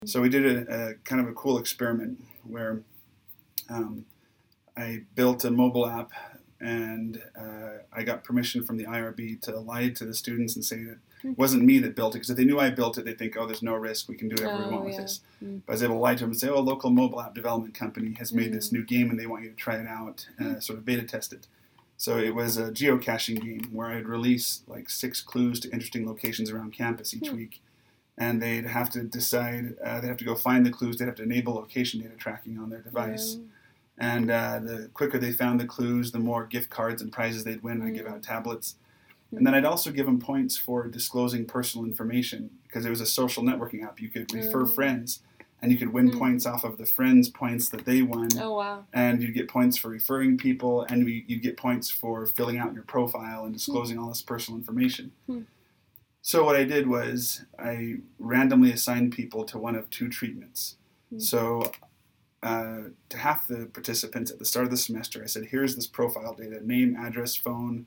So we did a kind of a cool experiment where I built a mobile app, and I got permission from the IRB to lie to the students and say that it wasn't me that built it, because if they knew I built it, they'd think, oh, there's no risk, we can do whatever we want with this. But I was able to lie to them and say, oh, a local mobile app development company has made this new game and they want you to try it out and sort of beta test it. So it was a geocaching game where I'd release like 6 clues to interesting locations around campus each week. And they'd have to decide, they'd have to go find the clues, they'd have to enable location data tracking on their device. And the quicker they found the clues, the more gift cards and prizes they'd win. I'd give out tablets. And then I'd also give them points for disclosing personal information, because it was a social networking app. You could refer friends, and you could win points off of the friends' points that they won. Oh, wow. And you'd get points for referring people, and you'd get points for filling out your profile and disclosing all this personal information. So what I did was I randomly assigned people to one of 2 treatments. So to half the participants at the start of the semester, I said, here's this profile data: name, address, phone,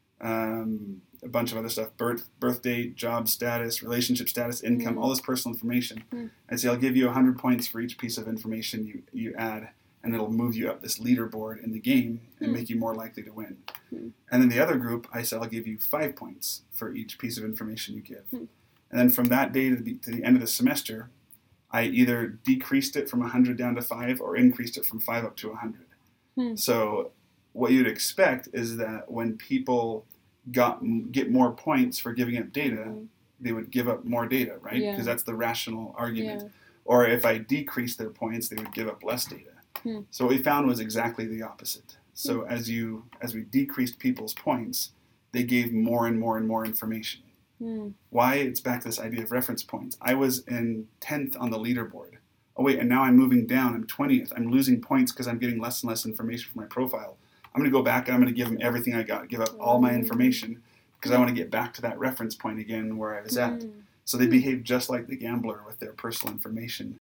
a bunch of other stuff, birth date, job status, relationship status, income, all this personal information. I'd say, I'll give you 100 points for each piece of information you add, and it'll move you up this leaderboard in the game and make you more likely to win. And then the other group, I said, I'll give you 5 points for each piece of information you give. And then from that day to the end of the semester, I either decreased it from 100 down to 5 or increased it from 5 up to 100. So what you'd expect is that when people get more points for giving up data, they would give up more data, right? Because that's the rational argument. Or if I decreased their points, they would give up less data. So what we found was exactly the opposite. So as we decreased people's points, they gave more and more and more information. Why? It's back to this idea of reference points. I was in 10th on the leaderboard. Oh wait, and now I'm moving down. I'm 20th. I'm losing points because I'm getting less and less information from my profile. I'm going to go back and I'm going to give them everything I got, give up all my information, because I want to get back to that reference point again where I was at. So they behave just like the gambler with their personal information.